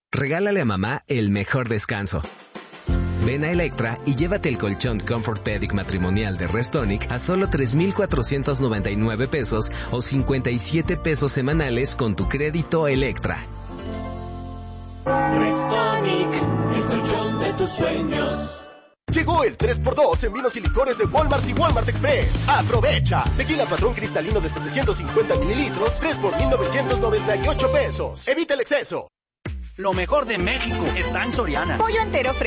Regálale a mamá el mejor descanso. Ven a Electra y llévate el colchón Comfort Pedic matrimonial de Restonic a solo 3,499 pesos o 57 pesos semanales con tu crédito Electra. Restonic, el colchón de tus sueños. Llegó el 3x2 en vinos y licores de Walmart y Walmart Express. ¡Aprovecha! Tequila Patrón cristalino de 750 mililitros, 3 por 1,998 pesos. Evita el exceso. Lo mejor de México está en Soriana. Pollo entero